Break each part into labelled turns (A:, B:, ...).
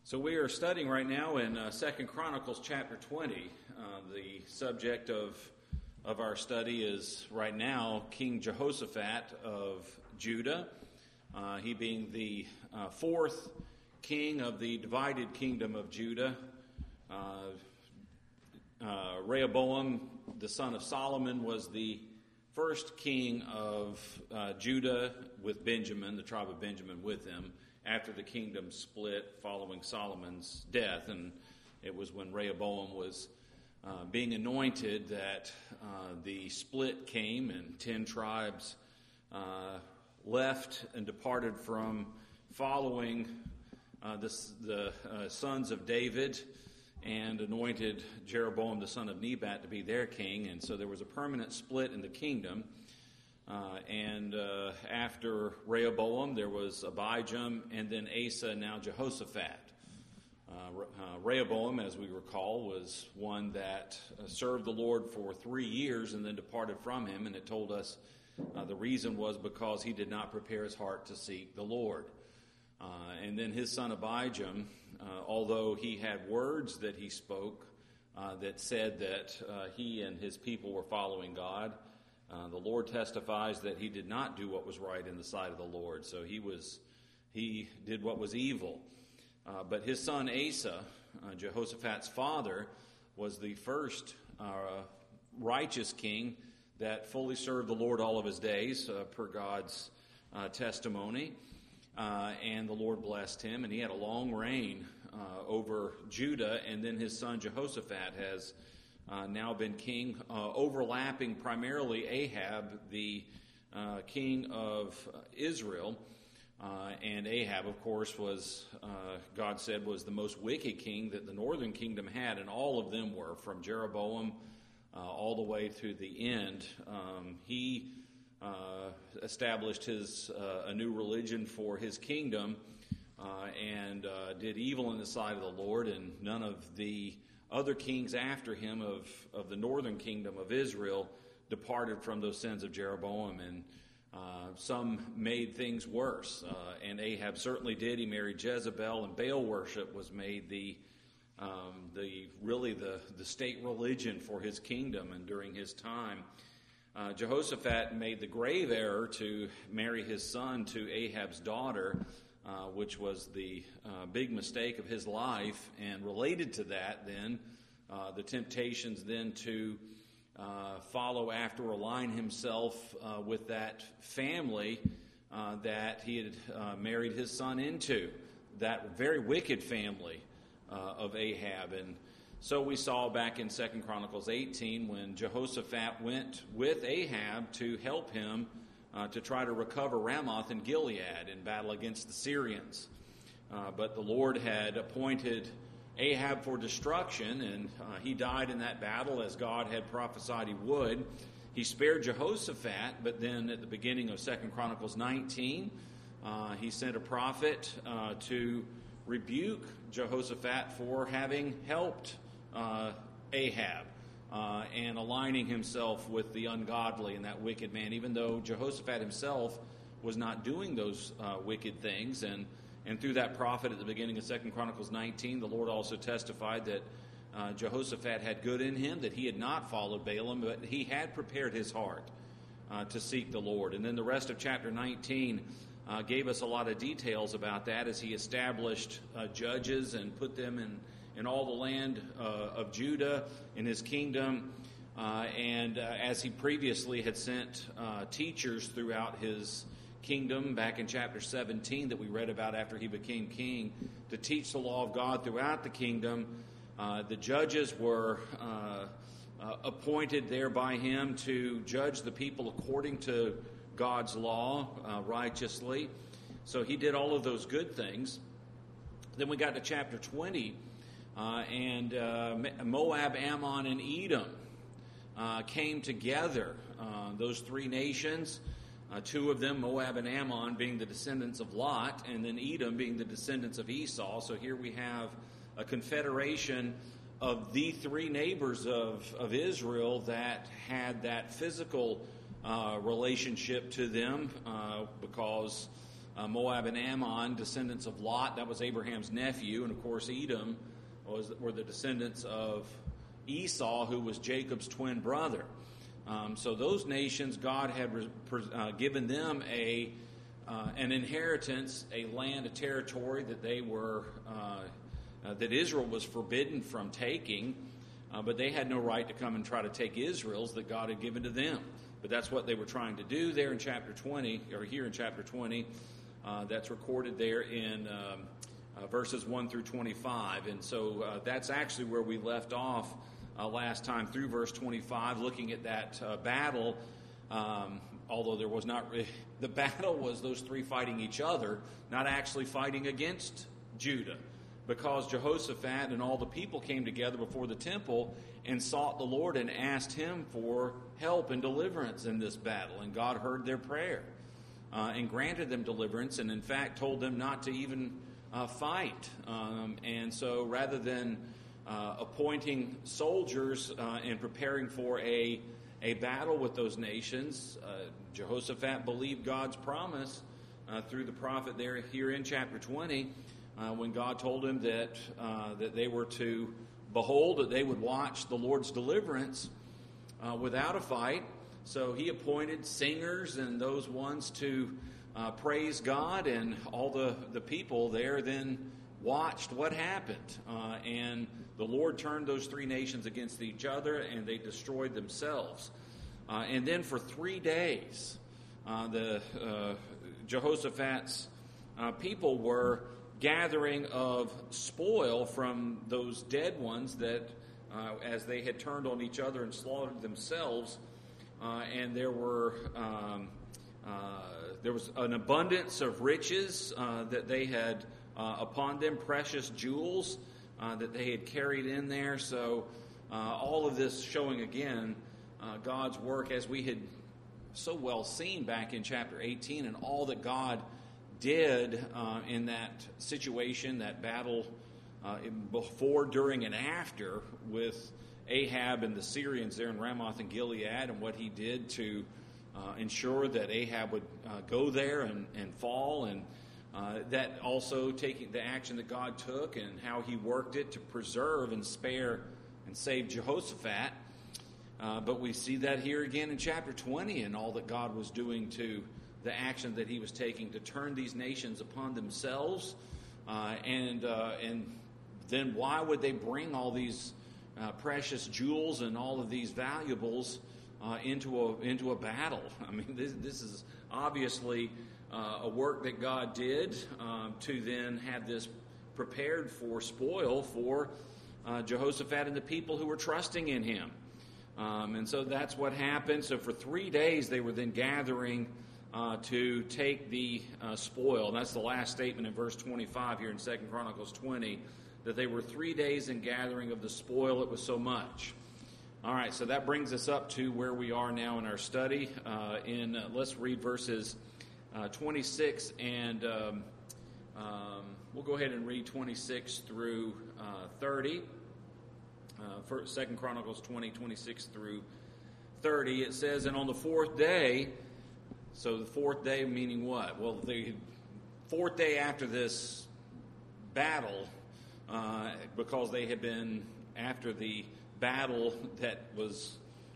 A: So we are studying right now in 2 Chronicles chapter 20. The subject of our study is right now King Jehoshaphat of Judah. He being the fourth king of the divided kingdom of Judah. Rehoboam, the son of Solomon, was the first king of Judah with Benjamin, the tribe of Benjamin with him, after the kingdom split following Solomon's death. And it was when Rehoboam was being anointed that the split came, and 10 tribes left and departed from following the sons of David and anointed Jeroboam the son of Nebat to be their king. And so there was a permanent split in the kingdom. And after Rehoboam, there was Abijam, and then Asa, now Jehoshaphat. Rehoboam, as we recall, was one that served the Lord for 3 years and then departed from him, and it told us the reason was because he did not prepare his heart to seek the Lord. And then his son Abijam, although he had words that he spoke that said that he and his people were following God, the Lord testifies that he did not do what was right in the sight of the Lord. So he did what was evil. But his son Asa, Jehoshaphat's father, was the first righteous king that fully served the Lord all of his days, per God's testimony. And the Lord blessed him, and he had a long reign over Judah. And then his son Jehoshaphat has now been king, overlapping primarily Ahab, the king of Israel. And Ahab, of course, was, God said, was the most wicked king that the northern kingdom had, and all of them were, from Jeroboam all the way to the end. He established a new religion for his kingdom and did evil in the sight of the Lord, and none of the other kings after him of the northern kingdom of Israel departed from those sins of Jeroboam, and some made things worse. And Ahab certainly did. He married Jezebel, and Baal worship was made the state religion for his kingdom. And during his time, Jehoshaphat made the grave error to marry his son to Ahab's daughter, which was the big mistake of his life. And related to that, then, the temptations then to follow after, align himself with that family that he had married his son into, that very wicked family of Ahab. And so we saw back in 2 Chronicles 18 when Jehoshaphat went with Ahab to help him to try to recover Ramoth and Gilead in battle against the Syrians. But the Lord had appointed Ahab for destruction, and he died in that battle as God had prophesied he would. He spared Jehoshaphat, but then at the beginning of 2 Chronicles 19, he sent a prophet to rebuke Jehoshaphat for having helped Ahab and aligning himself with the ungodly and that wicked man, even though Jehoshaphat himself was not doing those wicked things. And through that prophet at the beginning of 2 Chronicles 19, the Lord also testified that Jehoshaphat had good in him, that he had not followed Balaam, but he had prepared his heart to seek the Lord. And then the rest of chapter 19 gave us a lot of details about that as he established judges and put them in all the land of Judah in his kingdom. And as he previously had sent teachers throughout his kingdom back in chapter 17 that we read about after he became king, to teach the law of God throughout the kingdom. The judges were appointed there by him to judge the people according to God's law righteously. So he did all of those good things. Then we got to chapter 20, and Moab, Ammon, and Edom came together. Those three nations, two of them, Moab and Ammon, being the descendants of Lot, and then Edom being the descendants of Esau. So here we have a confederation of the three neighbors of Israel that had that physical relationship to them because Moab and Ammon, descendants of Lot, that was Abraham's nephew, and of course Edom were the descendants of Esau, who was Jacob's twin brother. So those nations, God had given them an inheritance, a land, a territory that they were that Israel was forbidden from taking, but they had no right to come and try to take Israel's that God had given to them. But that's what they were trying to do there in chapter 20, or here in chapter 20. That's recorded there in verses 1 through 25. And so that's actually where we left off last time, through verse 25, looking at that battle. Although there was not, the battle was those three fighting each other, not actually fighting against Judah. Because Jehoshaphat and all the people came together before the temple and sought the Lord and asked him for help and deliverance in this battle. And God heard their prayer and granted them deliverance, and in fact told them not to even fight. And so rather than appointing soldiers and preparing for a battle with those nations, Jehoshaphat believed God's promise through the prophet there here in chapter 20, when God told him that they were to behold, that they would watch the Lord's deliverance without a fight. So he appointed singers and those ones to praise God, and all the people there then watched what happened. And the Lord turned those three nations against each other, and they destroyed themselves. And then for 3 days, Jehoshaphat's people were gathering of spoil from those dead ones that, as they had turned on each other and slaughtered themselves, and there was an abundance of riches that they had upon them, precious jewels that they had carried in there. So all of this showing again God's work, as we had so well seen back in chapter 18, and all that God did in that situation, that battle before, during, and after with Ahab and the Syrians there in Ramoth and Gilead, and what he did to ensure that Ahab would go there and fall, and that also taking the action that God took and how he worked it to preserve and spare and save Jehoshaphat. But we see that here again in chapter 20, and all that God was doing to the action that he was taking to turn these nations upon themselves. And then why would they bring all these precious jewels and all of these valuables into a battle? I mean, this is obviously a work that God did to then have this prepared for spoil for Jehoshaphat and the people who were trusting in him. And so that's what happened. So for 3 days they were then gathering to take the spoil. And that's the last statement in verse 25 here in 2 Chronicles 20, that they were 3 days in gathering of the spoil. It was so much. All right, so that brings us up to where we are now in our study. Let's read verses 26 and we'll go ahead and read 26 through 30. 2 Chronicles 20, 26 through 30. It says, and on the fourth day, so the fourth day meaning what? Well, the fourth day after this battle, because they had been after the battle that was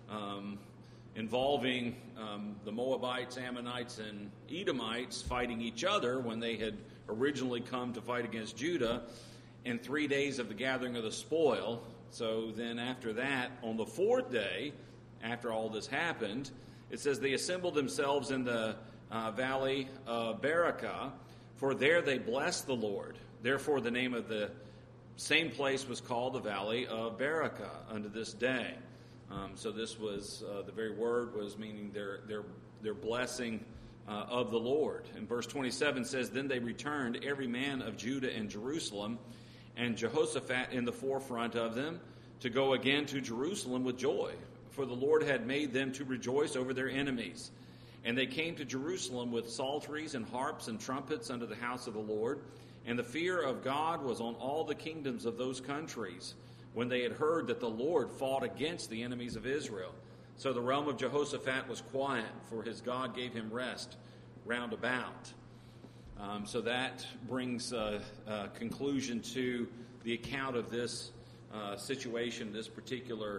A: involving the Moabites, Ammonites, and Edomites fighting each other when they had originally come to fight against Judah, and 3 days of the gathering of the spoil. So then after that, on the fourth day, after all this happened, it says they assembled themselves in the valley of Berakah, for there they blessed the Lord. Therefore the name of the same place was called the valley of Berakah unto this day. So this was, the very word was meaning their blessing of the Lord. And verse 27 says, then they returned, every man of Judah and Jerusalem, and Jehoshaphat in the forefront of them, to go again to Jerusalem with joy. For the Lord had made them to rejoice over their enemies. And they came to Jerusalem with psalteries and harps and trumpets unto the house of the Lord. And the fear of God was on all the kingdoms of those countries, when they had heard that the Lord fought against the enemies of Israel. So the realm of Jehoshaphat was quiet, for his God gave him rest round about. So that brings a conclusion to the account of this situation, this particular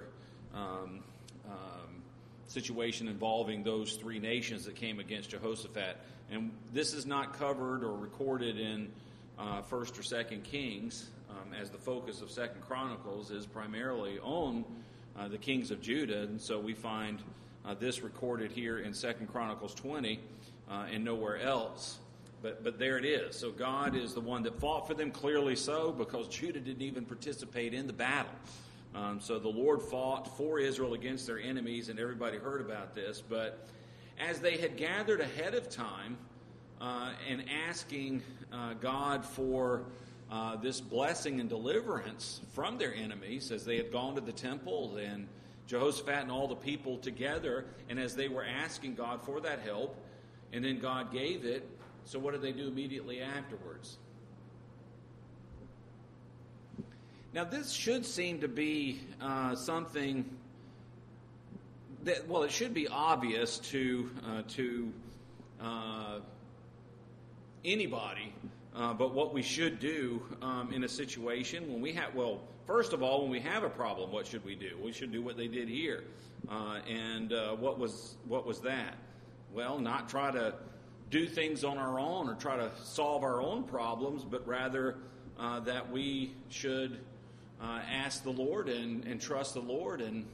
A: situation involving those three nations that came against Jehoshaphat. And this is not covered or recorded in 1st or 2nd Kings, as the focus of 2nd Chronicles is primarily on the kings of Judah. And so we find this recorded here in 2nd Chronicles 20 and nowhere else. But there it is. So God is the one that fought for them, clearly so, because Judah didn't even participate in the battle. So the Lord fought for Israel against their enemies, and everybody heard about this. But as they had gathered ahead of time and asking God for this blessing and deliverance from their enemies, as they had gone to the temple and Jehoshaphat and all the people together, and as they were asking God for that help, and then God gave it, so what did they do immediately afterwards? Now this should seem to be something that, well, it should be obvious to anybody, but what we should do in a situation when we have, well, first of all, when we have a problem, what should we do? We should do what they did here. And what was that? Well, not try to do things on our own or try to solve our own problems, but rather that we should ask the Lord and trust the Lord and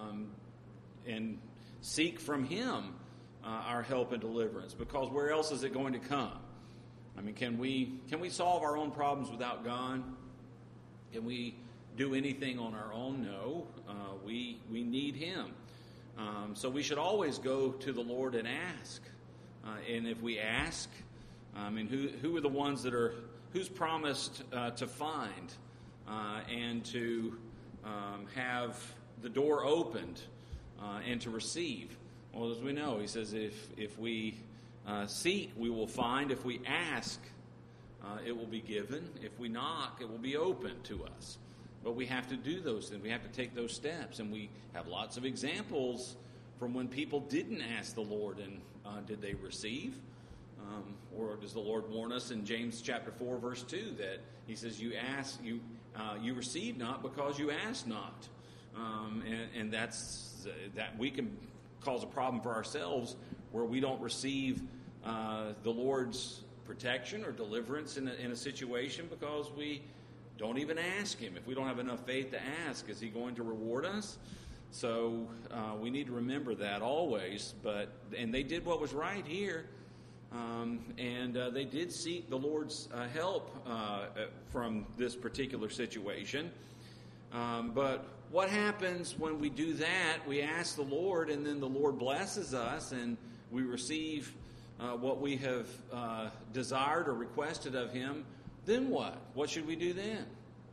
A: seek from Him our help and deliverance. Because where else is it going to come? I mean, can we solve our own problems without God? Can we do anything on our own? No. We need Him. So we should always go to the Lord and ask. And if we ask, I mean, who are the ones that are, who's promised to find and to have the door opened and to receive? Well, as we know, He says if we seek, we will find. If we ask, it will be given. If we knock, it will be open to us. But we have to do those things. We have to take those steps. And we have lots of examples from when people didn't ask the Lord and did they receive? Or does the Lord warn us in James chapter 4, verse 2 that He says, you receive not because you ask not. And that's that we can cause a problem for ourselves where we don't receive the Lord's protection or deliverance in a situation because we don't even ask Him. If we don't have enough faith to ask, is He going to reward us? So we need to remember that always. And they did what was right here. And they did seek the Lord's help from this particular situation. But what happens when we do that? We ask the Lord, and then the Lord blesses us, and we receive what we have desired or requested of Him. Then what? What should we do then?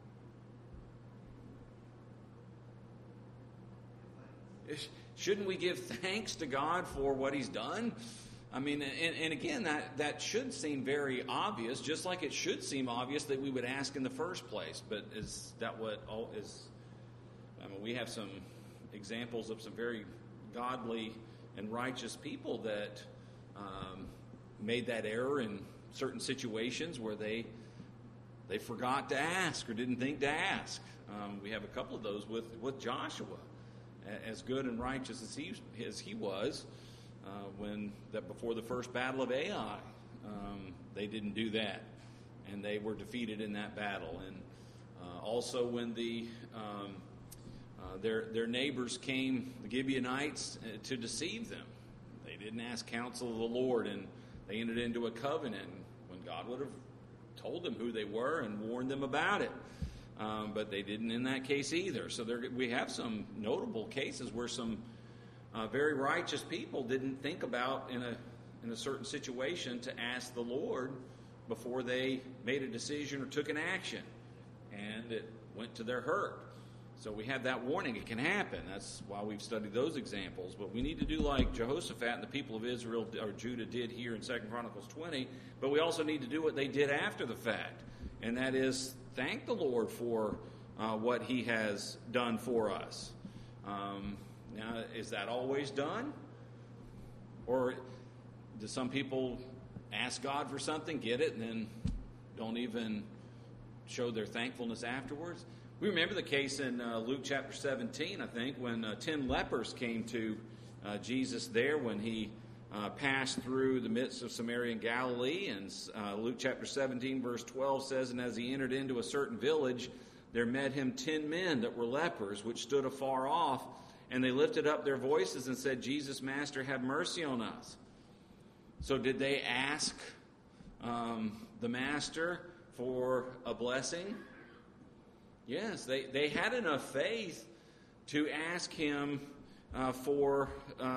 A: Shouldn't we give thanks to God for what He's done? I mean, and again, that should seem very obvious, just like it should seem obvious that we would ask in the first place. But is that what all is? I mean, we have some examples of some very godly and righteous people that made that error in certain situations where they forgot to ask or didn't think to ask. We have a couple of those with Joshua, as good and righteous as he was. Before the first battle of Ai, they didn't do that, and they were defeated in that battle. And also when their neighbors came, the Gibeonites, to deceive them, they didn't ask counsel of the Lord, and they entered into a covenant when God would have told them who they were and warned them about it. But they didn't in that case either. So we have some notable cases where some very righteous people didn't think about in a certain situation to ask the Lord before they made a decision or took an action, and it went to their hurt. So we have that warning. It can happen. That's why we've studied those examples. But we need to do like Jehoshaphat and the people of Israel or Judah did here in 2 Chronicles 20. But we also need to do what they did after the fact, and that is thank the Lord for what He has done for us. Now, is that always done? Or do some people ask God for something, get it, and then don't even show their thankfulness afterwards. We remember the case in Luke chapter 17, I think, when 10 lepers came to Jesus there when he passed through the midst of Samaria and Galilee. And Luke chapter 17, verse 12 says, "And as he entered into a certain village, there met him 10 men that were lepers, which stood afar off. And they lifted up their voices and said, 'Jesus, Master, have mercy on us.'" So did they ask the Master for a blessing? Yes, they had enough faith to ask him for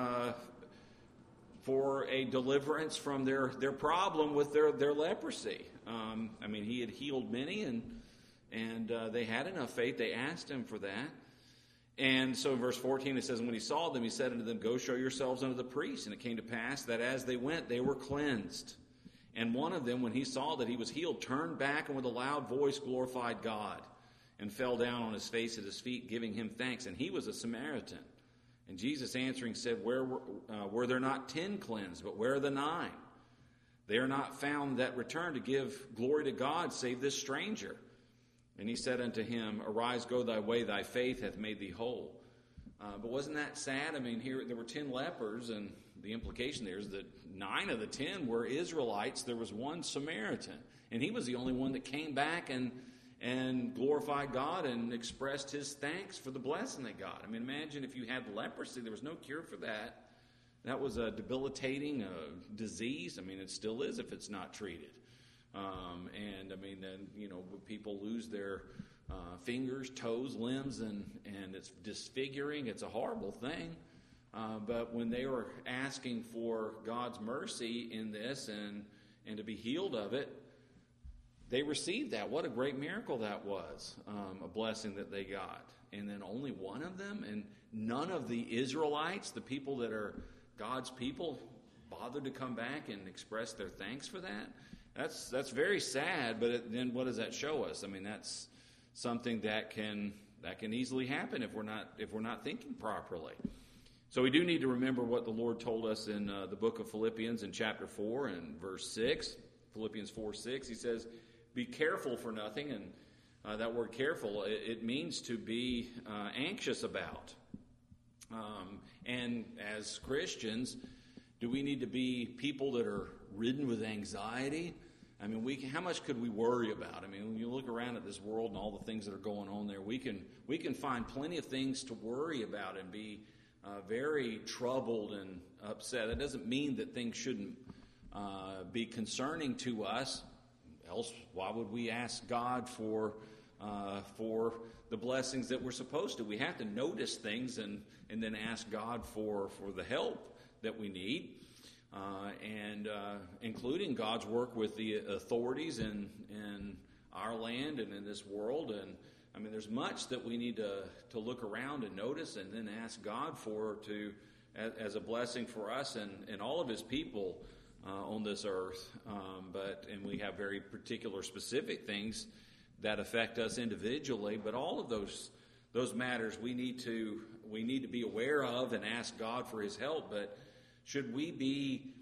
A: a deliverance from their problem with their leprosy. I mean, he had healed many, and they had enough faith. They asked him for that. And so in verse 14 it says, "And when he saw them, he said unto them, 'Go show yourselves unto the priests.' And it came to pass that as they went, they were cleansed. And one of them, when he saw that he was healed, turned back and with a loud voice glorified God, and fell down on his face at his feet, giving him thanks. And he was a Samaritan. And Jesus answering said, were there not 10 cleansed, but where are the 9? They are not found that return to give glory to God, save this stranger. And he said unto him, Arise, go thy way, thy faith hath made thee whole." But wasn't that sad? I mean, here there were 10 lepers, and the implication there is that 9 of the 10 were Israelites. There was one Samaritan, and he was the only one that came back and glorified God and expressed his thanks for the blessing they got. I mean, imagine if you had leprosy. There was no cure for that. That was a debilitating disease. I mean, it still is if it's not treated. And I mean, then, people lose their fingers, toes, limbs, and it's disfiguring. It's a horrible thing. But when they were asking for God's mercy in this and to be healed of it, they received that. What a great miracle that was, a blessing that they got. And then only one of them, and none of the Israelites, the people that are God's people, bothered to come back and express their thanks for that. That's very sad, but then what does that show us? I mean, that's something that can easily happen if we're not thinking properly. So we do need to remember what the Lord told us in the book of Philippians in chapter 4 and verse 6. Philippians 4:6, he says, "Be careful for nothing," and that word "careful" it means to be anxious about. And as Christians, do we need to be people that are ridden with anxiety? I mean, how much could we worry about? I mean, when you look around at this world and all the things that are going on there, we can find plenty of things to worry about and be very troubled and upset. That doesn't mean that things shouldn't be concerning to us. Else, why would we ask God for the blessings that we're supposed to? We have to notice things and then ask God for the help that we need. And including God's work with the authorities in our land and in this world. And I mean, there's much that we need to look around and notice and then ask God as a blessing for us and all of his people on this earth. And we have very particular specific things that affect us individually, but all of those matters we need to be aware of and ask God for his help. But should we be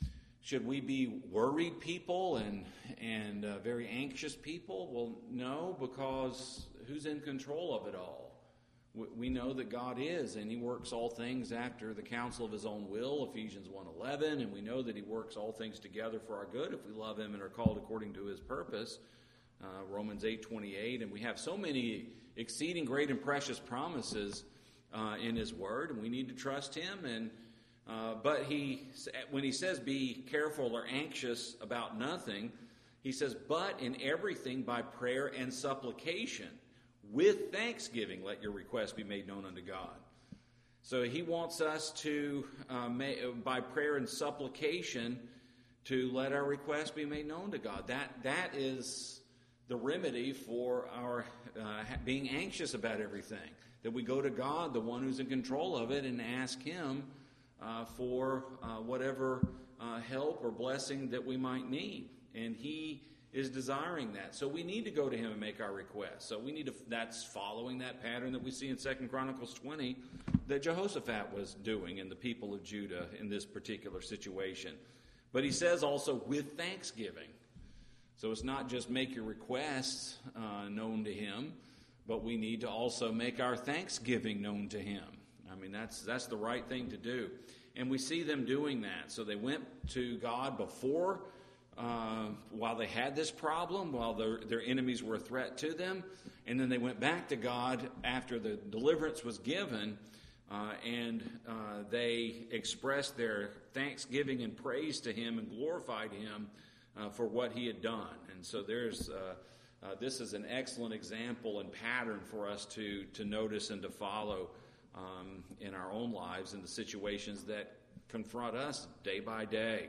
A: worried people and very anxious people? Well, no, because who's in control of it all? We know that God is, and he works all things after the counsel of his own will, Ephesians 1:11, and we know that he works all things together for our good if we love him and are called according to his purpose, Romans 8:28. And we have so many exceeding great and precious promises in his word, and we need to trust him. But when he says be careful or anxious about nothing, he says, but in everything by prayer and supplication, with thanksgiving, let your requests be made known unto God. So he wants us to, by prayer and supplication, to let our requests be made known to God. That is the remedy for our being anxious about everything. That we go to God, the one who's in control of it, and ask him for whatever help or blessing that we might need. And he is desiring that. So we need to go to him and make our requests. So that's following that pattern that we see in 2 Chronicles 20 that Jehoshaphat was doing and the people of Judah in this particular situation. But he says also with thanksgiving. So it's not just make your requests known to him, but we need to also make our thanksgiving known to him. I mean, that's the right thing to do. And we see them doing that. So they went to God before, while they had this problem, while their enemies were a threat to them. And then they went back to God after the deliverance was given, and they expressed their thanksgiving and praise to him and glorified him for what he had done. And so this is an excellent example and pattern for us to notice and to follow in our own lives in the situations that confront us day by day.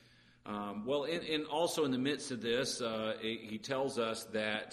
A: Also in the midst of this, he tells us that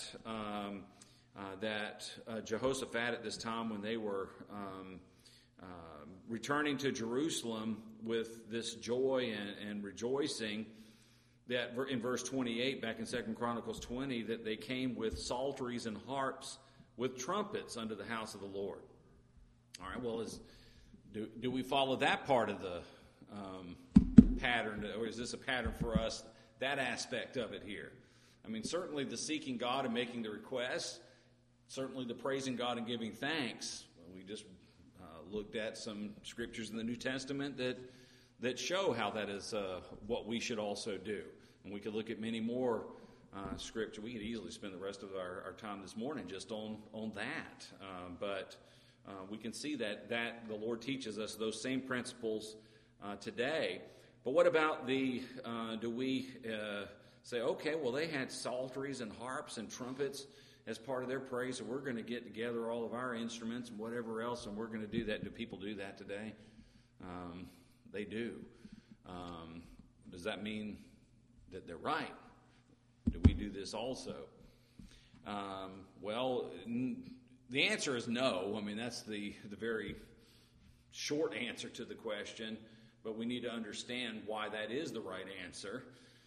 A: Jehoshaphat at this time, when they were returning to Jerusalem with this joy and rejoicing, that in verse 28, back in 2 Chronicles 20, that they came with psalteries and harps with trumpets unto the house of the Lord. All right, well, do we follow that part of the pattern, or is this a pattern for us, that aspect of it here? I mean, certainly the seeking God and making the requests, certainly the praising God and giving thanks. We just looked at some scriptures in the New Testament that show how that is what we should also do. And we could look at many more scripture. We could easily spend the rest of our time this morning just on that. But we can see that the Lord teaches us those same principles today. But what about do we say, okay, well, they had psalteries and harps and trumpets as part of their praise, so we're going to get together all of our instruments and whatever else, and we're going to do that. Do people do that today? They do. Does that mean that they're right? Do we do this also? The answer is no. I mean, that's the very short answer to the question, but we need to understand why that is the right answer.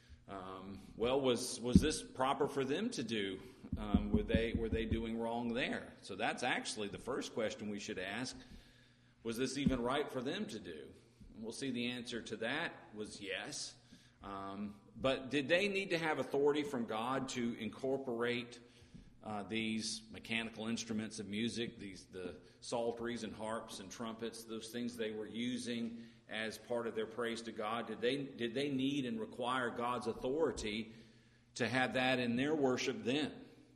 A: Was this proper for them to do? Were they doing wrong there? So that's actually the first question we should ask. Was this even right for them to do? And we'll see the answer to that was yes. But did they need to have authority from God to incorporate these mechanical instruments of music, the psalteries and harps and trumpets, those things they were using as part of their praise to God? Did they need and require God's authority to have that in their worship then?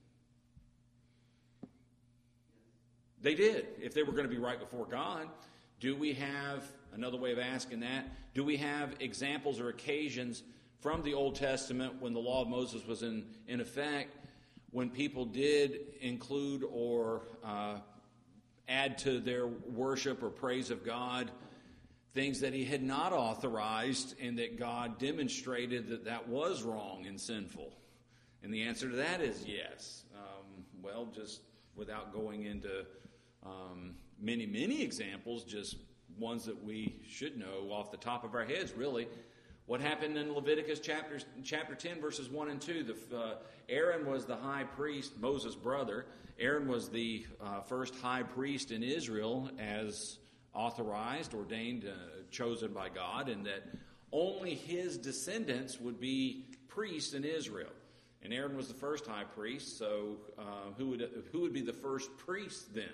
A: They did, if they were going to be right before God. Do we have, another way of asking that, do we have examples or occasions from the Old Testament when the law of Moses was in effect, when people did include or add to their worship or praise of God things that he had not authorized, and that God demonstrated that was wrong and sinful? And the answer to that is yes. Just without going into many examples, just ones that we should know off the top of our heads, really. What happened in Leviticus chapter 10, verses 1 and 2? Aaron was the high priest, Moses' brother. Aaron was the first high priest in Israel, as authorized, ordained, chosen by God, and that only his descendants would be priests in Israel. And Aaron was the first high priest, so who would be the first priest then?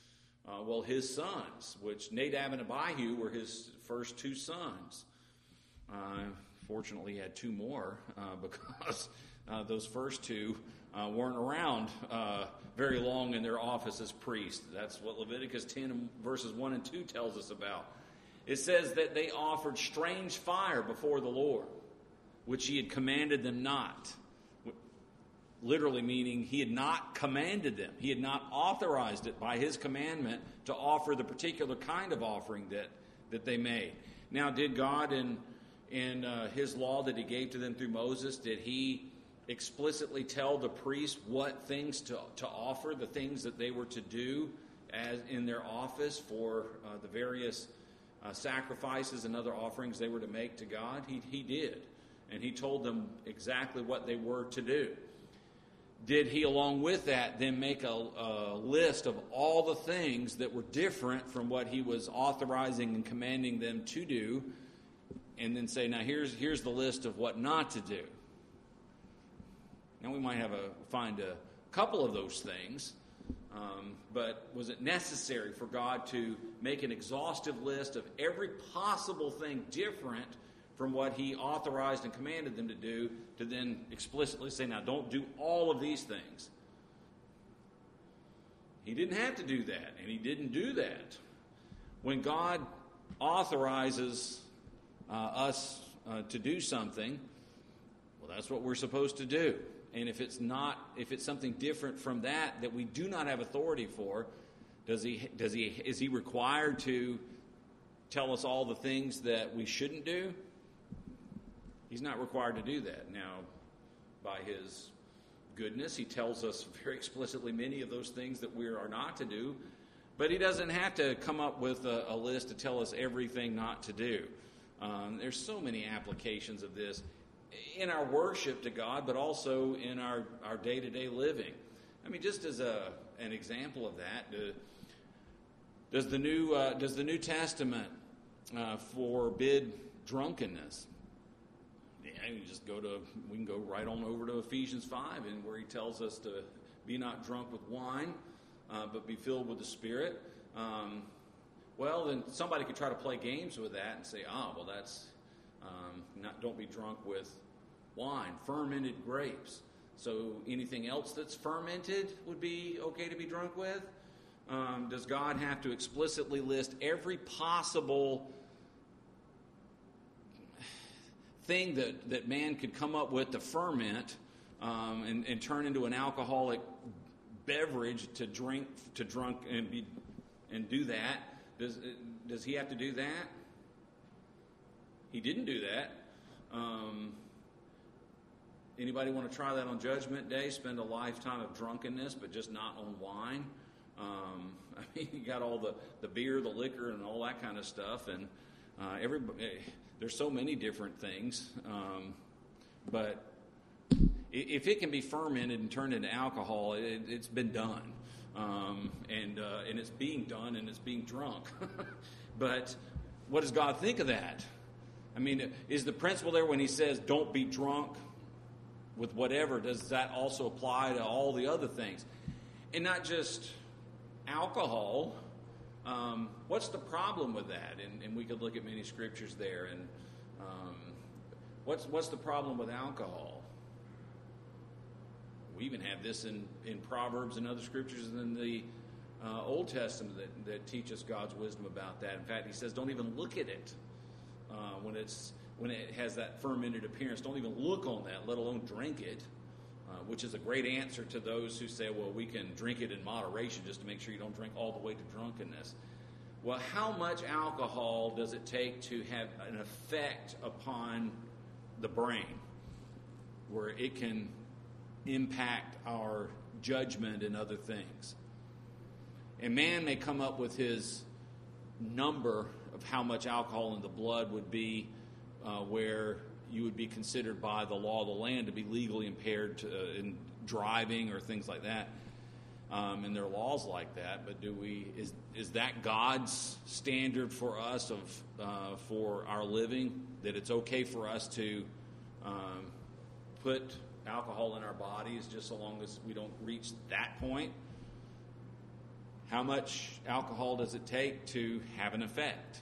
A: His sons, which Nadab and Abihu were his first two sons. Fortunately, he had two more because those first two weren't around very long in their office as priests. That's what Leviticus 10 verses 1 and 2 tells us about. It says that they offered strange fire before the Lord, which he had commanded them not. Literally meaning he had not commanded them. He had not authorized it by his commandment to offer the particular kind of offering that they made. Now, did God in his law that he gave to them through Moses, did he explicitly tell the priests what things to offer, the things that they were to do as in their office for the various sacrifices and other offerings they were to make to God? He did. And he told them exactly what they were to do. Did he, along with that, then make a list of all the things that were different from what he was authorizing and commanding them to do? and then say, now here's the list of what not to do. Now we might find a couple of those things, but was it necessary for God to make an exhaustive list of every possible thing different from what he authorized and commanded them to do, to then explicitly say, now don't do all of these things? He didn't have to do that, and he didn't do that. When God authorizes us to do something, well, that's what we're supposed to do. And if it's something different from that we do not have authority for, is he required to tell us all the things that we shouldn't do? He's not required to do that. Now, by his goodness, he tells us very explicitly many of those things that we are not to do, but he doesn't have to come up with a list to tell us everything not to do. There's so many applications of this in our worship to God, but also in our day-to-day living. I mean, just as an example of that, does the New Testament forbid drunkenness? Yeah, we can go right on over to Ephesians 5, and where he tells us to be not drunk with wine, but be filled with the Spirit. Well, then somebody could try to play games with that and say, that's don't be drunk with wine, fermented grapes. So anything else that's fermented would be okay to be drunk with? Does God have to explicitly list every possible thing that man could come up with to ferment and turn into an alcoholic beverage to drink and do that? Does he have to do that? He didn't do that. Anybody want to try that on Judgment Day? Spend a lifetime of drunkenness, but just not on wine? You got all the beer, the liquor, and all that kind of stuff, and there's so many different things. But if it can be fermented and turned into alcohol, it's been done, and it's being done, and it's being drunk. But what does God think of that? I mean, is the principle there when he says don't be drunk with whatever, does that also apply to all the other things? And not just alcohol. What's the problem with that? And we could look at many scriptures there. And what's the problem with alcohol? We even have this in Proverbs and other scriptures in the Old Testament that teach us God's wisdom about that. In fact, he says don't even look at it when it has that fermented appearance. Don't even look on that, let alone drink it, which is a great answer to those who say, well, we can drink it in moderation just to make sure you don't drink all the way to drunkenness. Well, how much alcohol does it take to have an effect upon the brain where it can impact our judgment and other things? And man may come up with his number of how much alcohol in the blood would be where you would be considered by the law of the land to be legally impaired in driving or things like that. And there are laws like that, but is that God's standard for us for our living, that it's okay for us to put alcohol in our bodies just so long as we don't reach that point? How much alcohol does it take to have an effect?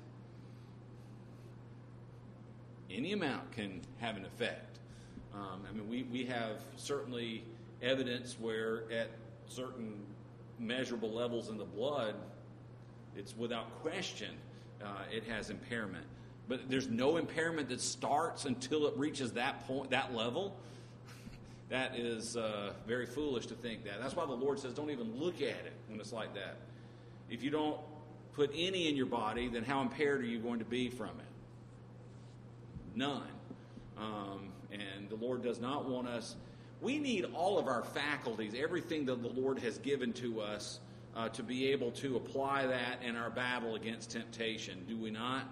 A: Any amount can have an effect. We have certainly evidence where at certain measurable levels in the blood, it's without question it has impairment. But there's no impairment that starts until it reaches that point, that level. That is very foolish to think that. That's why the Lord says don't even look at it when it's like that. If you don't put any in your body, then how impaired are you going to be from it? None. And the Lord does not want us. We need all of our faculties, everything that the Lord has given to us, to be able to apply that in our battle against temptation. Do we not?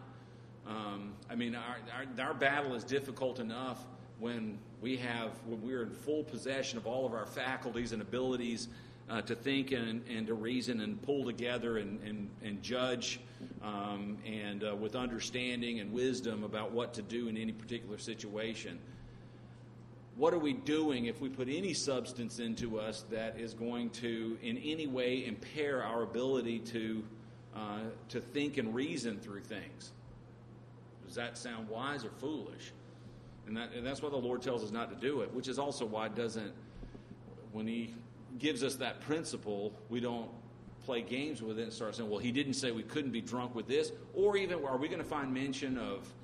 A: Our battle is difficult enough when we're in full possession of all of our faculties and abilities to think and to reason and pull together and judge and with understanding and wisdom about what to do in any particular situation. What are we doing if we put any substance into us that is going to in any way impair our ability to think and reason through things? Does that sound wise or foolish? And that's why the Lord tells us not to do it, which is also why when He gives us that principle, we don't play games with it and start saying, well, He didn't say we couldn't be drunk with this, or even are we going to find mention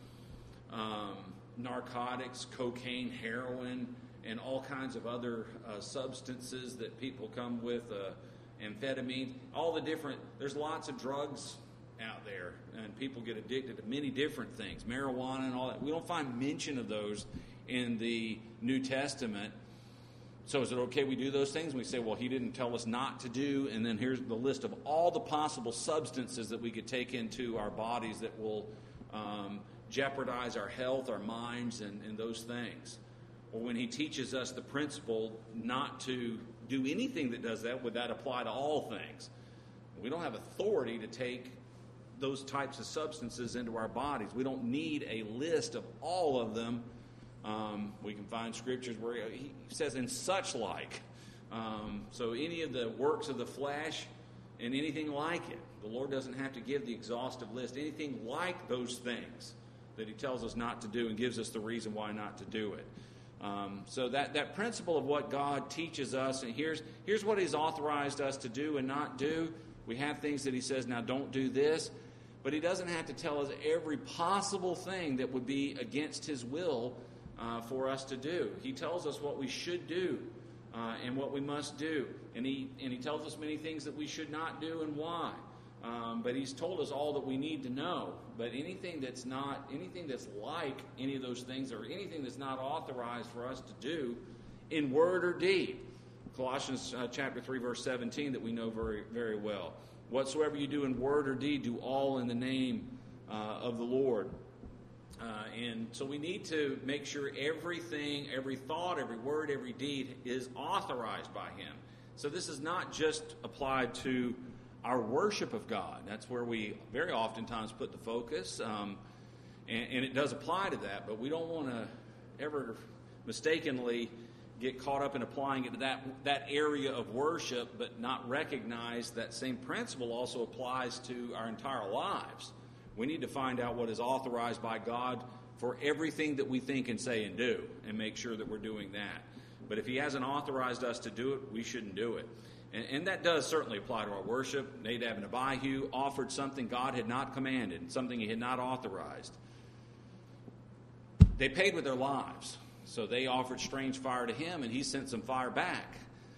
A: of narcotics, cocaine, heroin, and all kinds of other substances that people come with, amphetamine, there's lots of drugs out there, and people get addicted to many different things, marijuana and all that. We don't find mention of those in the New Testament. So is it okay we do those things? And we say, well, He didn't tell us not to do, and then here's the list of all the possible substances that we could take into our bodies that will jeopardize our health, our minds, and those things. Or when He teaches us the principle not to do anything that does that, would that apply to all things? We don't have authority to take those types of substances into our bodies. We don't need a list of all of them. We can find scriptures where He says, "and such like." So any of the works of the flesh and anything like it, the Lord doesn't have to give the exhaustive list. Anything like those things that He tells us not to do and gives us the reason why not to do it. So that principle of what God teaches us, and here's what He's authorized us to do and not do. We have things that He says, now don't do this. But He doesn't have to tell us every possible thing that would be against His will for us to do. He tells us what we should do and what we must do. And He tells us many things that we should not do and why. But He's told us all that we need to know. But anything that's like any of those things, or anything that's not authorized for us to do in word or deed. Colossians chapter 3, verse 17, that we know very, very well. Whatsoever you do in word or deed, do all in the name of the Lord. And so we need to make sure everything, every thought, every word, every deed is authorized by Him. So this is not just applied to our worship of God. That's where we very oftentimes put the focus. And it does apply to that, but we don't want to ever mistakenly get caught up in applying it to that area of worship, but not recognize that same principle also applies to our entire lives. We need to find out what is authorized by God for everything that we think and say and do, and make sure that we're doing that. But if He hasn't authorized us to do it, we shouldn't do it. And that does certainly apply to our worship. Nadab and Abihu offered something God had not commanded, something He had not authorized. They paid with their lives. So they offered strange fire to Him, and He sent some fire back.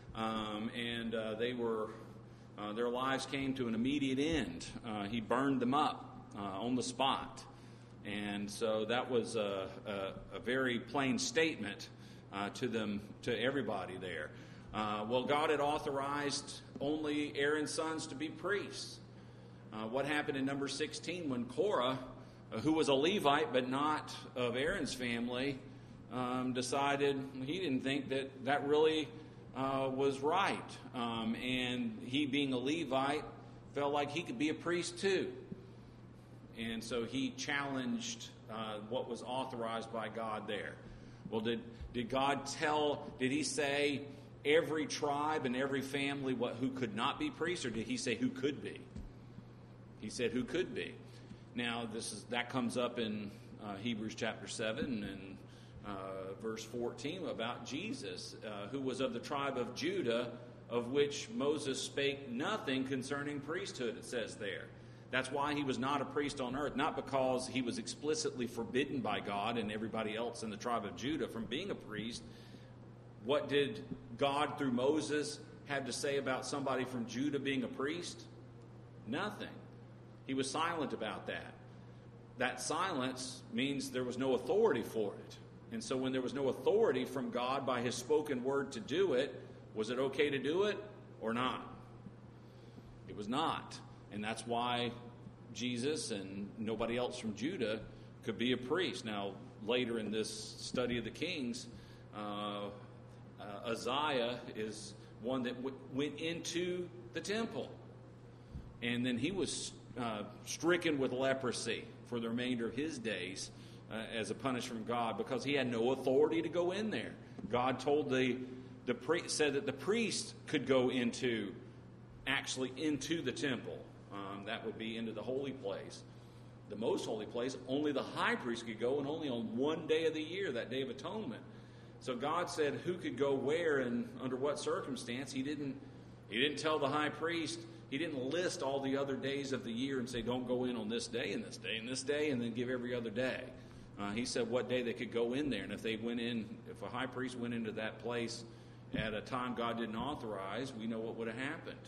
A: Their lives came to an immediate end. He burned them up on the spot. And so that was a very plain statement to everybody there. God had authorized only Aaron's sons to be priests. What happened in number 16 when Korah, who was a Levite but not of Aaron's family, decided he didn't think that really was right. And he, being a Levite, felt like he could be a priest too. And so he challenged what was authorized by God there. Well, did He say every tribe and every family who could not be priests, or did He say who could be? He said who could be. Now, that comes up in Hebrews chapter 7 and verse 14 about Jesus, who was of the tribe of Judah, of which Moses spake nothing concerning priesthood, it says there. That's why he was not a priest on earth, not because he was explicitly forbidden by God and everybody else in the tribe of Judah from being a priest. What did God, through Moses, have to say about somebody from Judah being a priest? Nothing. He was silent about that. That silence means there was no authority for it. And so when there was no authority from God by His spoken word to do it, was it okay to do it or not? It was not. And that's why Jesus and nobody else from Judah could be a priest. Now, later in this study of the Kings, Uzziah one that went into the temple. And then he was stricken with leprosy for the remainder of his days as a punishment from God, because he had no authority to go in there. God told said that the priest could go into the temple. That would be into the holy place. The most holy place, only the high priest could go, and only on one day of the year, that Day of Atonement. So God said who could go where and under what circumstance. He didn't tell the high priest. He didn't list all the other days of the year and say, don't go in on this day and this day and this day, and then give every other day. He said what day they could go in there. And if a high priest went into that place at a time God didn't authorize, we know what would have happened.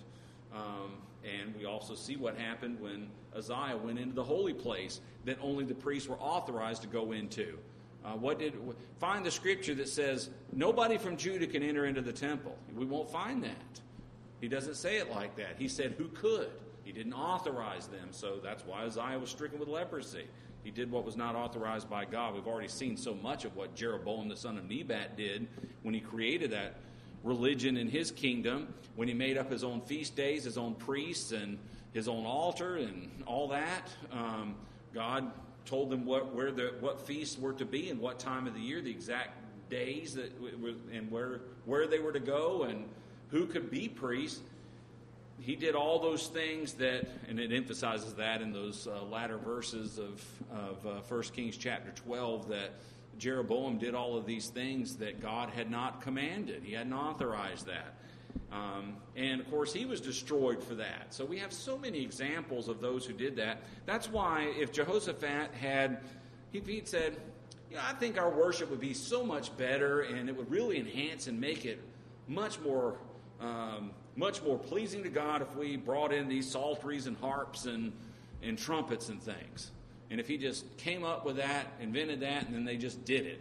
A: And we also see what happened when Uzziah went into the holy place that only the priests were authorized to go into. Find the scripture that says nobody from Judah can enter into the temple. We won't find that. He doesn't say it like that. He said who could. He didn't authorize them, so that's why Uzziah was stricken with leprosy. He did what was not authorized by God. We've already seen so much of what Jeroboam the son of Nebat did when he created that religion in his kingdom, when he made up his own feast days, his own priests, and his own altar, and all that. God told them what feasts were to be and what time of the year, the exact days and where they were to go, and who could be priests. He did all those things and it emphasizes that in those latter verses of 1 Kings chapter 12, that Jeroboam did all of these things that God had not commanded. He hadn't authorized that. And, of course, he was destroyed for that. So we have so many examples of those who did that. That's why if Jehoshaphat he'd said, I think our worship would be so much better, and it would really enhance and make it much more pleasing to God if we brought in these psalteries and harps and trumpets and things. And if he just came up with that, invented that, and then they just did it,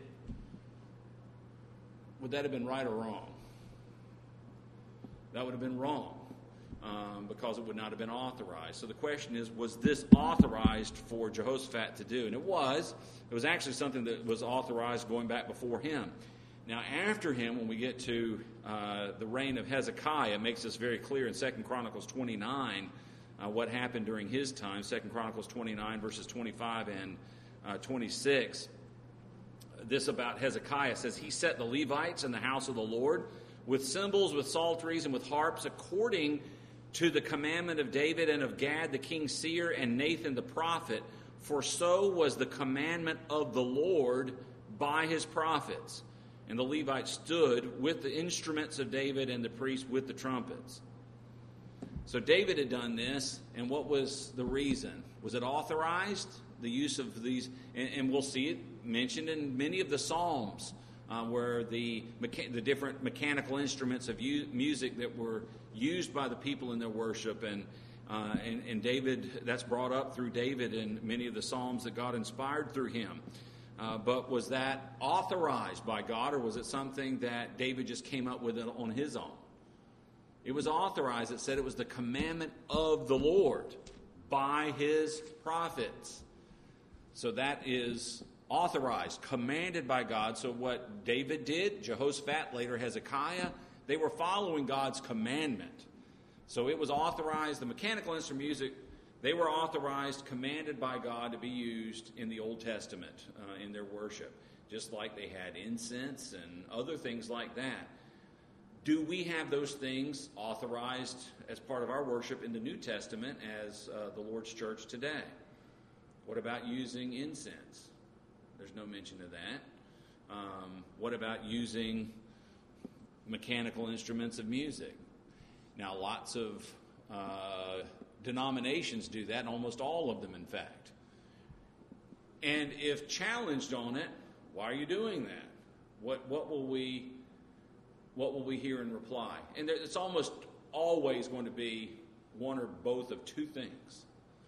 A: would that have been right or wrong? That would have been wrong, because it would not have been authorized. So the question is, was this authorized for Jehoshaphat to do? And it was. It was actually something that was authorized going back before him. Now, after him, when we get to the reign of Hezekiah, it makes this very clear in 2 Chronicles 29 what happened during his time. 2 Chronicles 29, verses 25 and 26. This about Hezekiah says, he set the Levites in the house of the Lord with cymbals, with psalteries, and with harps, according to the commandment of David and of Gad the king's seer and Nathan the prophet, for so was the commandment of the Lord by his prophets. And the Levites stood with the instruments of David and the priests with the trumpets. So David had done this, and what was the reason? Was it authorized, the use of these? And we'll see it mentioned in many of the Psalms, where the different mechanical instruments of music that were used by the people in their worship. And David, that's brought up through David in many of the Psalms that God inspired through him. But was that authorized by God, or was it something that David just came up with on his own? It was authorized. It said it was the commandment of the Lord by his prophets. So that is authorized, commanded by God. So what David did, Jehoshaphat, later Hezekiah, they were following God's commandment. So it was authorized. The mechanical instrument music, they were authorized, commanded by God to be used in the Old Testament in their worship, just like they had incense and other things like that. Do we have those things authorized as part of our worship in the New Testament as the Lord's church today? What about using incense? There's no mention of that. What about using mechanical instruments of music? Now, lots of denominations do that, and almost all of them, in fact. And if challenged on it, why are you doing that? What will we hear in reply? And it's almost always going to be one or both of two things.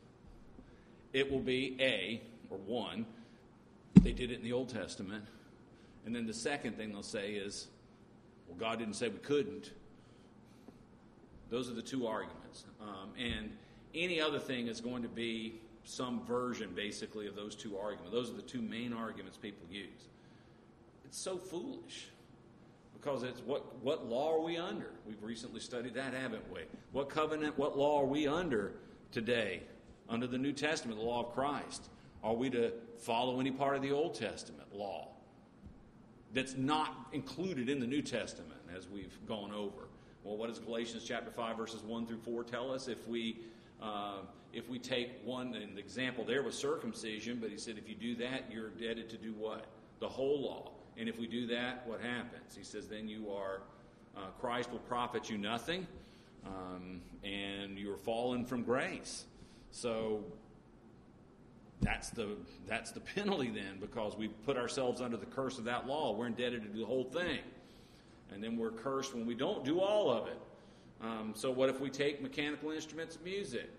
A: It will be one, they did it in the Old Testament. And then the second thing they'll say is, well, God didn't say we couldn't. Those are the two arguments. And any other thing is going to be some version, basically, of those two arguments. Those are the two main arguments people use. It's so foolish, Because it's what law are we under? We've recently studied that, haven't we? What covenant, what law are we under today? Under the New Testament, the law of Christ. Are we to follow any part of the Old Testament law that's not included in the New Testament, as we've gone over? Well, what does Galatians chapter 5, verses 1 through 4 tell us? If we take one, an example there was circumcision, but he said if you do that, you're indebted to do what? The whole law. And if we do that, what happens? He says then you are, Christ will profit you nothing, and you're fallen from grace. So that's the penalty then, because we put ourselves under the curse of that law. We're indebted to do the whole thing. And then we're cursed when we don't do all of it. So what if we take mechanical instruments of music?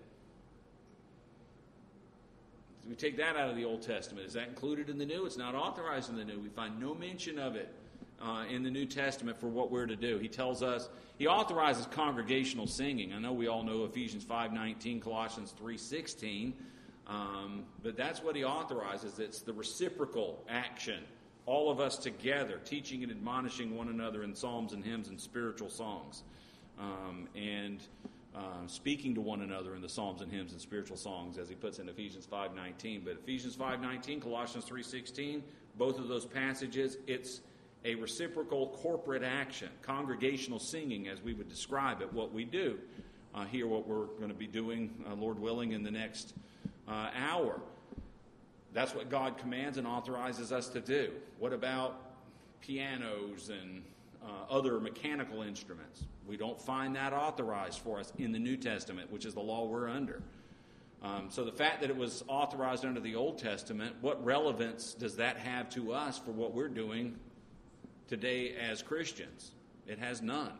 A: We take that out of the Old Testament. Is that included in the New? It's not authorized in the New. We find no mention of it in the New Testament for what we're to do. He tells us, he authorizes congregational singing. I know we all know Ephesians 5:19, Colossians 3:16, but that's what he authorizes. It's the reciprocal action. All of us together, teaching and admonishing one another in psalms and hymns and spiritual songs, and speaking to one another in the psalms and hymns and spiritual songs, as he puts in Ephesians 5:19. But Ephesians 5:19, Colossians 3:16, both of those passages, it's a reciprocal corporate action, congregational singing, as we would describe it, what we do. Here, what we're going to be doing, Lord willing, in the next hour. That's what God commands and authorizes us to do. What about pianos and other mechanical instruments? We don't find that authorized for us in the New Testament, which is the law we're under. So the fact that it was authorized under the Old Testament, what relevance does that have to us for what we're doing today as Christians? It has none.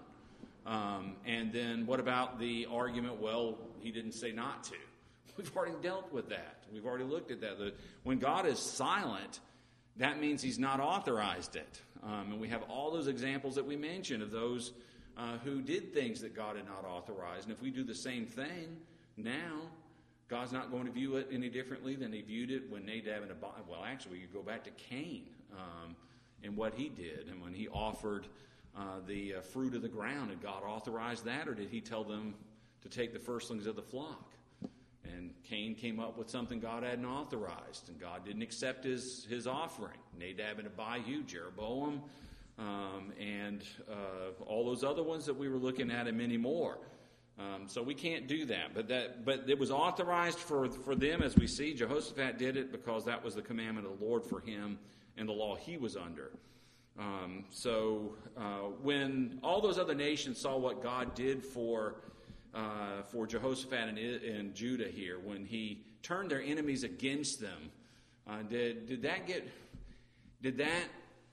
A: And then what about the argument, well, he didn't say not to? We've already dealt with that. We've already looked at that. When God is silent, that means he's not authorized it. And we have all those examples that we mentioned of those who did things that God had not authorized. And if we do the same thing now, God's not going to view it any differently than he viewed it when Nadab and Abihu. Well, actually, you go back to Cain and what he did. And when he offered the fruit of the ground, did God authorize that? Or did he tell them to take the firstlings of the flock? And Cain came up with something God hadn't authorized, and God didn't accept his offering. Nadab and Abihu, Jeroboam, and all those other ones that we were looking at, and many more. So we can't do that. But it was authorized for them, as we see. Jehoshaphat did it because that was the commandment of the Lord for him and the law he was under. So when all those other nations saw what God did for Jehoshaphat and Judah here, when he turned their enemies against them, did that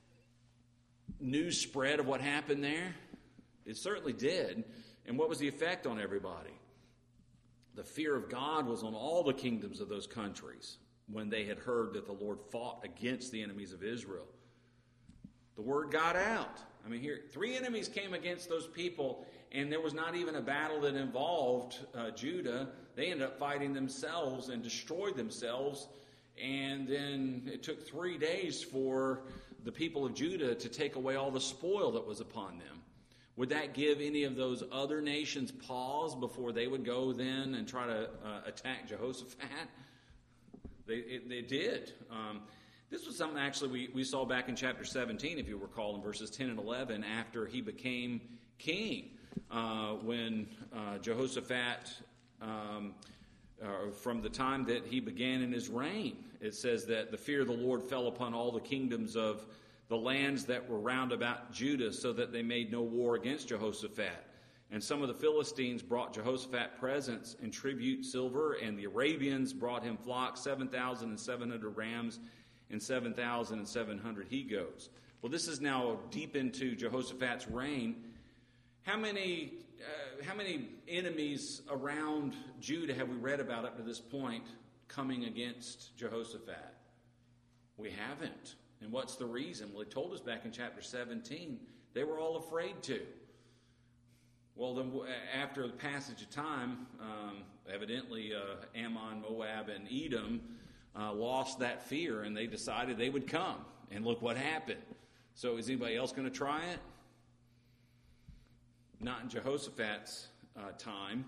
A: news spread of what happened there? It certainly did. And what was the effect on everybody? The fear of God was on all the kingdoms of those countries when they had heard that the Lord fought against the enemies of Israel. The word got out. I mean, here, 3 enemies came against those people, and there was not even a battle that involved Judah. They ended up fighting themselves and destroyed themselves, and then it took 3 days for the people of Judah to take away all the spoil that was upon them. Would that give any of those other nations pause before they would go then and try to attack Jehoshaphat? They did. This was something actually we saw back in chapter 17, if you recall, in verses 10 and 11, after he became king. When Jehoshaphat, from the time that he began in his reign, it says that the fear of the Lord fell upon all the kingdoms of the lands that were round about Judah, so that they made no war against Jehoshaphat. And some of the Philistines brought Jehoshaphat presents and tribute, silver, and the Arabians brought him flocks, 7,700 rams, and 7,700 he-goats. Well, this is now deep into Jehoshaphat's reign. How many enemies around Judah have we read about up to this point coming against Jehoshaphat? We haven't. And what's the reason? Well, it told us back in chapter 17, they were all afraid to. Well, then after the passage of time, evidently Ammon, Moab, and Edom lost that fear, and they decided they would come. And look what happened. So is anybody else going to try it? not in Jehoshaphat's time.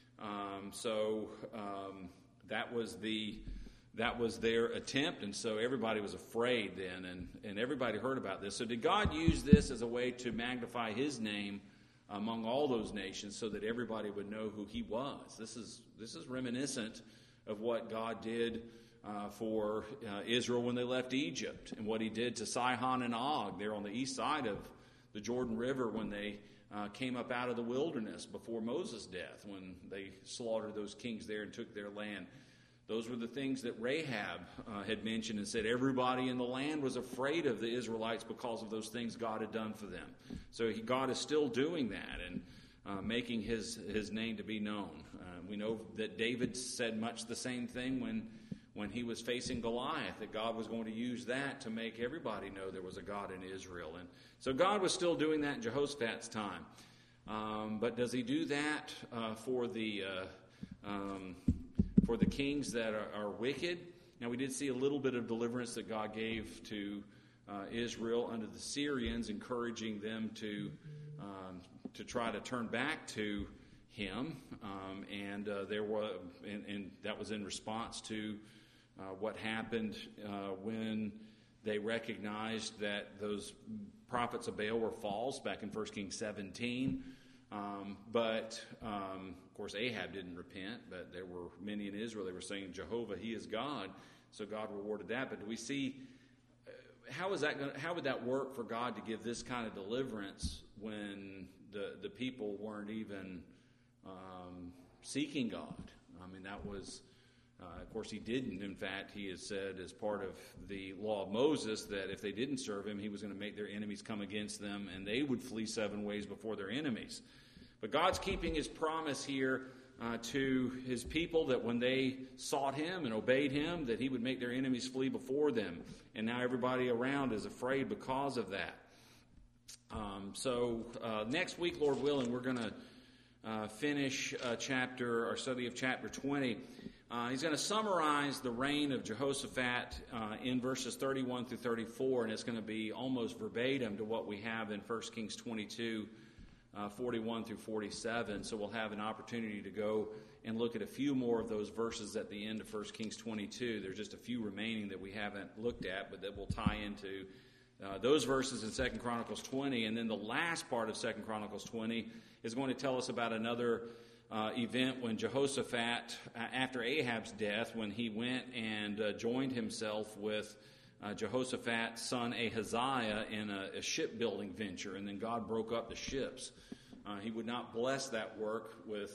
A: That was their attempt, and so everybody was afraid then, and everybody heard about this. So did God use this as a way to magnify his name among all those nations so that everybody would know who he was? This is reminiscent of what God did for Israel when they left Egypt, and what he did to Sihon and Og there on the east side of the Jordan River when they came up out of the wilderness before Moses' death, when they slaughtered those kings there and took their land. Those were the things that Rahab had mentioned and said everybody in the land was afraid of the Israelites because of those things God had done for them. So God is still doing that and making his name to be known. We know that David said much the same thing when he was facing Goliath, that God was going to use that to make everybody know there was a God in Israel. And so God was still doing that in Jehoshaphat's time. But does he do that for the kings that are wicked? Now, we did see a little bit of deliverance that God gave to Israel under the Syrians, encouraging them to try to turn back to him, and that was in response to what happened when they recognized that those prophets of Baal were false back in 1 Kings 17. Of course, Ahab didn't repent, but there were many in Israel. They were saying, Jehovah, he is God. So God rewarded that. But do we see, how would that work for God to give this kind of deliverance when the people weren't even seeking God? I mean, that was, of course, he didn't. In fact, he has said as part of the law of Moses that if they didn't serve him, he was going to make their enemies come against them, and they would flee 7 ways before their enemies. But God's keeping his promise here to his people that when they sought him and obeyed him, that he would make their enemies flee before them. And now everybody around is afraid because of that. Next week, Lord willing, we're going to finish our study of chapter 20. He's going to summarize the reign of Jehoshaphat in verses 31 through 34, and it's going to be almost verbatim to what we have in 1 Kings 22, 41 through 47. So we'll have an opportunity to go and look at a few more of those verses at the end of 1 Kings 22. There's just a few remaining that we haven't looked at, but that will tie into those verses in 2 Chronicles 20. And then the last part of 2 Chronicles 20 is going to tell us about another event when Jehoshaphat, after Ahab's death, when he went and joined himself with Jehoshaphat's son Ahaziah in a shipbuilding venture, and then God broke up the ships. He would not bless that work when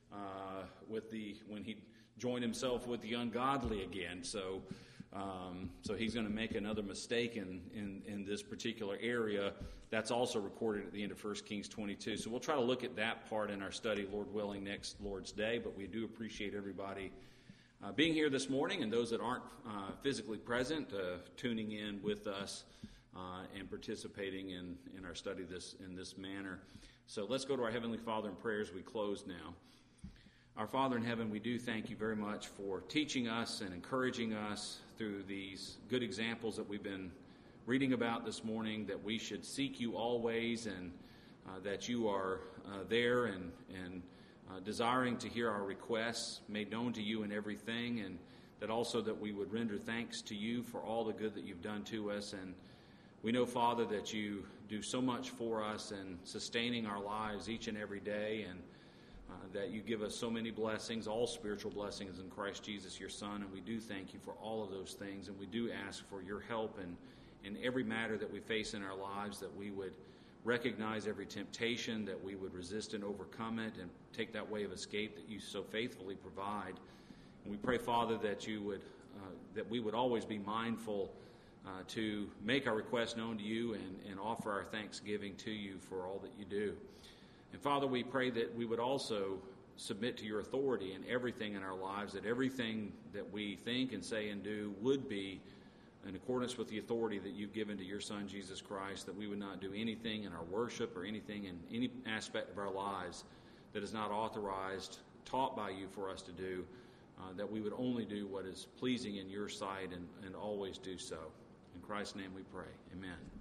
A: he joined himself with the ungodly again. So he's going to make another mistake in this particular area. That's also recorded at the end of 1 Kings 22. So we'll try to look at that part in our study, Lord willing, next Lord's Day. But we do appreciate everybody being here this morning, and those that aren't physically present, tuning in with us and participating in our study in this manner. So let's go to our Heavenly Father in prayer as we close now. Our Father in heaven, we do thank you very much for teaching us and encouraging us through these good examples that we've been reading about this morning, that we should seek you always, and that you are there and desiring to hear our requests made known to you in everything, and that also that we would render thanks to you for all the good that you've done to us. And we know, Father, that you do so much for us in sustaining our lives each and every day, and that you give us so many blessings, all spiritual blessings in Christ Jesus, your Son. And we do thank you for all of those things, and we do ask for your help in every matter that we face in our lives, that we would recognize every temptation, that we would resist and overcome it, and take that way of escape that you so faithfully provide. And we pray, Father, that you would, that we would always be mindful to make our requests known to you and offer our thanksgiving to you for all that you do. And Father, we pray that we would also submit to your authority in everything in our lives, that everything that we think and say and do would be in accordance with the authority that you've given to your Son, Jesus Christ, that we would not do anything in our worship or anything in any aspect of our lives that is not authorized, taught by you for us to do, that we would only do what is pleasing in your sight and always do so. In Christ's name we pray. Amen.